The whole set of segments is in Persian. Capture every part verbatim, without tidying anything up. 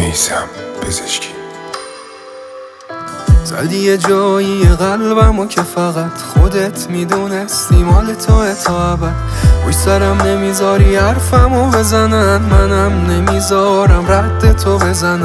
میثم پزشکی. زدی یه جایی قلبمو که فقط خودت میدونستی مال توه تا ابد. روی سرم نمیذاری حرفمو بزنن، منم نمیذارم رد تو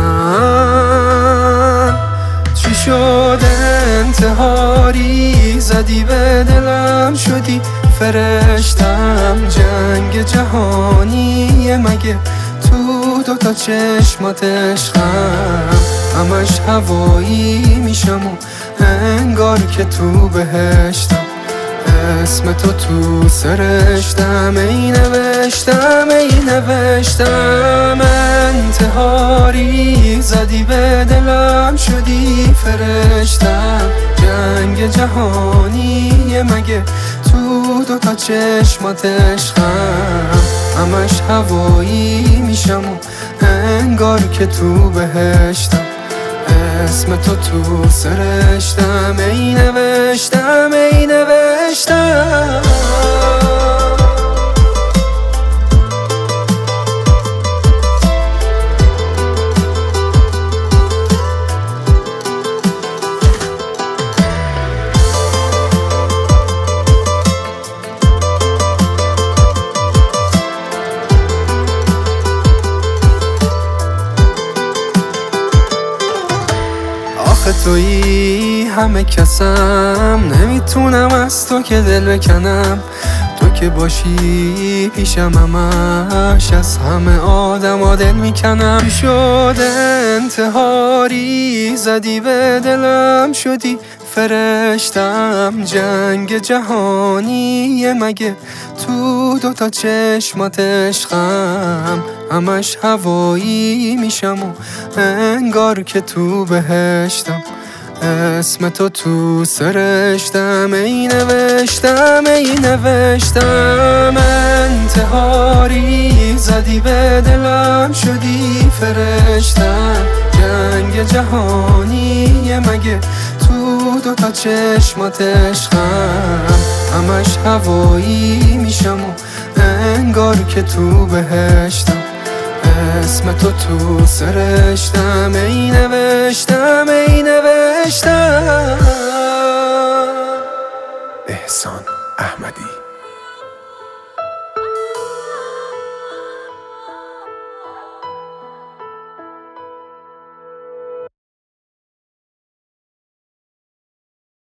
بزنن. چی شده انتحاری زدی به دلم، شدی فرشتم. جنگ جهانیه مگه تو دوتا چشمات عشقم؟ همش هوایی میشم و انگار که تو بهشتم. اسم تو تو سرشتم، ای نوشتم ای نوشتم. انتحاری زدی به دلم، شدی فرشتم. جنگ جهانیه مگه تو دوتا چشمات عشقم؟ همش هوایی میشم و انگار که تو بهشتم. اسم تو تو سرشتم، ای نوشتم ای نوشتم. آخه تویی همه کسم، نمیتونم از تو که دل بکنم. تو که باشی پیشم همش از همه آدم ها دل میکنم. چی شده انتحاری زدی به دلم، شدی فرشتم. جنگ جهانیه مگه تو دوتا چشمات عشقم؟ همش هوایی میشم و انگار که تو بهشتم. اسم تو تو سرشتم، ای نوشتم ای نوشتم. انتحاری زدی به دلم، شدی فرشتم. جنگ جهانیه مگه تو دوتا چشمات عشقم؟ همش هوایی میشم و انگار که تو بهشتم. اسم تو تو سرشتم، ای نوشتم ای نوشتم. احسان احمدی.